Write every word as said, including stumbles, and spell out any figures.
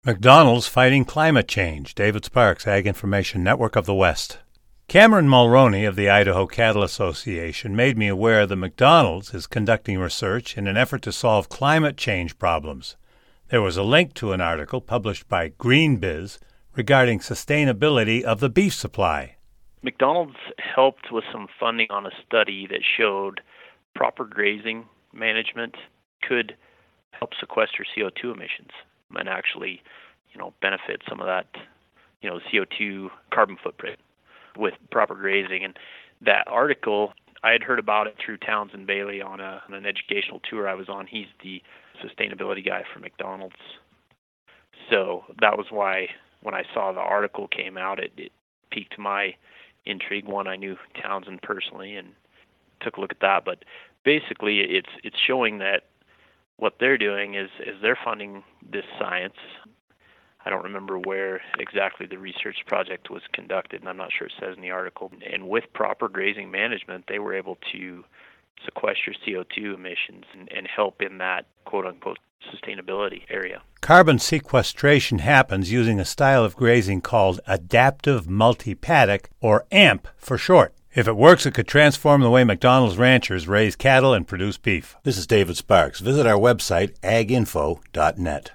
McDonald's fighting climate change. David Sparks, Ag Information Network of the West. Cameron Mulroney of the Idaho Cattle Association made me aware that McDonald's is conducting research in an effort to solve climate change problems. There was a link to an article published by GreenBiz regarding sustainability of the beef supply. McDonald's helped with some funding on a study that showed proper grazing management could help sequester C O two emissions and actually, you know, benefit some of that, you know, C O two carbon footprint with proper grazing. And that article, I had heard about it through Townsend Bailey on, a, on an educational tour I was on. He's the sustainability guy for McDonald's. So that was why when I saw the article came out, it, it piqued my intrigue. One, I knew Townsend personally and took a look at that. But basically, it's it's showing that what they're doing is, is they're funding this science. I don't remember where exactly the research project was conducted, and I'm not sure it says in the article. And with proper grazing management, they were able to sequester C O two emissions and, and help in that quote-unquote sustainability area. Carbon sequestration happens using a style of grazing called adaptive multi-paddock, or A M P for short. If it works, it could transform the way McDonald's ranchers raise cattle and produce beef. This is David Sparks. Visit our website, ag info dot net.